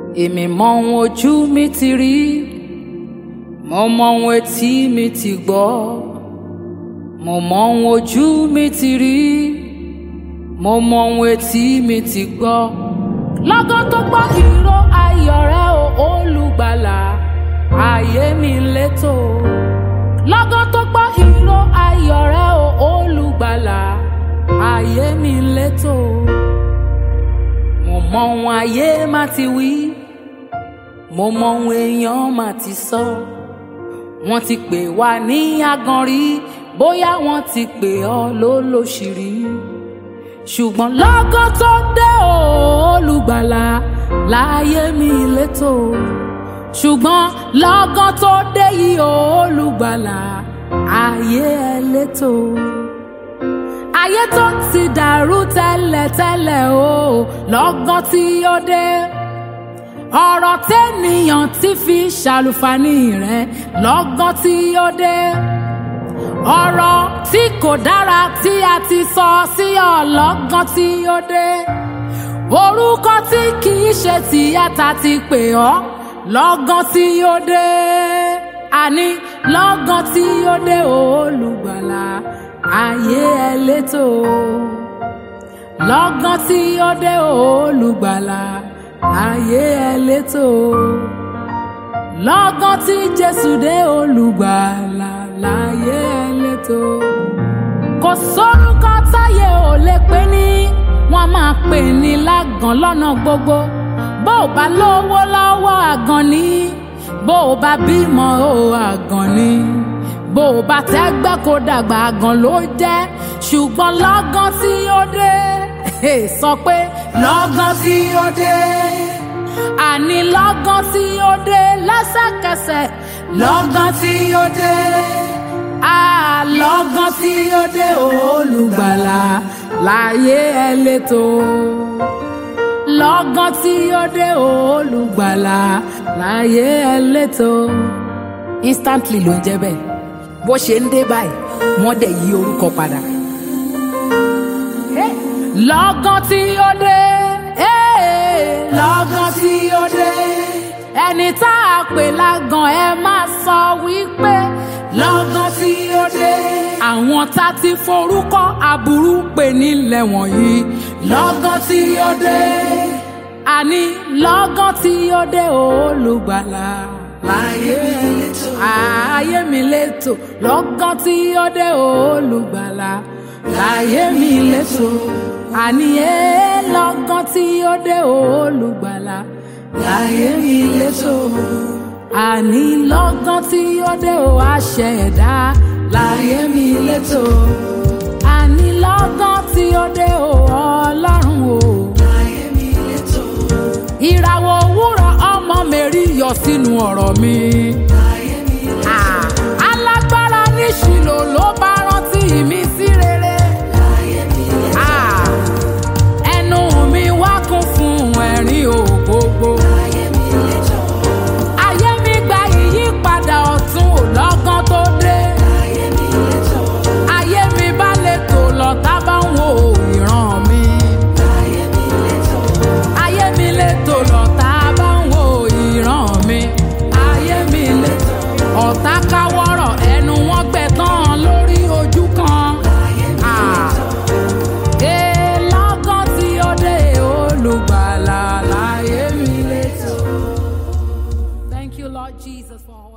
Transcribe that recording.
èmi mọ ohun ojú mi ti rí, mo mọ ohun etí mi ti gbọ́, mo mọ ohun ojú mi ti rí, mo mọ ohun etí mi ti gbọ́. Lọ́gán tó gbọ́ ìró ayọ̀ rẹ o olùgbàlà, ayé mi létò. Lọ́gán tó gbọ́ ìró ayọ̀ rẹ o olùgbàlà, ayé mi létò. Mo mọ ohun ayé má ti wí, mo mọ ohun èèyàn má ti sọ. Wọ́n ti pè wá ní agàn rí, bóyá wọ́n ti pè ọ́ lólóṣìírí. Ṣùgbọ́n lọ́gán tó dé o olùgbàlà, láyé mi létò. Ṣùgbọ́n lọ́gán tó dé yìí o olùgbàlà, ayé ẹ létò. Ayé tó ti dàrú tẹ́lẹ̀tẹ́lẹ̀ o, lọ́gán tí ó dé. Ọ̀rọ̀ tẹ́nìyàn ti fi ṣàlùfàní rẹ̀, lọ́gán tí ó dé. Ọ̀rọ̀ tí kò dára tí a ti sọ sí ọ, lọ́gán tí ó dé. Orúkọ tí kì í ṣe tìyàtà ti pè ọ́, lọ́gán tí ó dé. Àní lọ́gán tí ó dé olùgbàlà, ayé ẹ létò. Lọ́gán tí ó dé olùgbàlà, ayé ẹ létò. Lọ́gán tí Jésù dé olùgbàlà, láyé ẹ létò. Kò sórúkọ táyé ò lè pè ní, wọ́n máa pè ní lágàn lọ́nà gbogbo. Bó o bá lówó lọ́wọ́ àgàn ni, bó o bá bímọ o àgàn ni, bó o bá tẹ́gbẹ́ kó dàgbà àgàn ló jẹ́. Ṣùgbọ́n lọ́gán tí ó dé, sọ pé lọ́gán tí ó dé. Àní lọ́gán tí ó dé lẹ́sẹ̀kẹsẹ̀, lọ́gán tí ó dé. Lọ́gán tí ó dé olùgbàlà, láyé ẹ létò. Lọ́gán tí ó dé olùgbàlà, láyé ẹ létò. Instantly ló ń jẹ́ bẹ́ẹ̀. Bó ṣe ń dé báyìí, wọ́n dẹ̀ yí orúkọ padà. Lọ́gán tí ó dé, lọ́gán tí ó dé. Ẹni tá a pè lágàn ẹ máa sọ wípé lọ́gán tí ó dé. Àwọn tá ti forúkọ aburú pè nílẹ̀ wọ̀nyí, lọ́gán tí ó dé. Àní lọ́gán tí ó dé olùgbàlà, láyé mi létò. Ayé mi létò. Lọ́gán tí ó dé olùgbàlà, láyé mi létò. Àní lọ́gán tí ó dé olùgbàlà, láyé mi létò. Àní lọ́gán tí ó dé o aṣẹ̀dá, láyé mi létò. Àní lọ́gán tí ó dé o Ọlọ́run o, láyé mi létò. Ìràwọ̀ òwúrọ̀ ọmọ Mary yọ sínú ọ̀rọ̀ mi, láyé mi létò. Alágbára ní Ṣílò ló bá rántí mi sí rere, láyé mi létò. Ẹnu mi wá kún fún ẹ̀rín ògbógbó, láyé mi létò. Ayé mi gba ìyípadà ọ̀tun ò lọ́gán tó dé, láyé mi létò. Ayé mi bá létò lọ́tá bá ń wo ìran mi, láyé mi létò. Ayé mi létò lọ́tá bá ń wo ìran mi, ayé mi létò. Ọ̀tá káwọ́rọ̀ ẹnu wọn gbẹ tán lórí ojú kan, láyé mi létò. Lọ́gán tí ó dé olùgbàlà, láyé mi létò. Thank you, Lord Jesus, for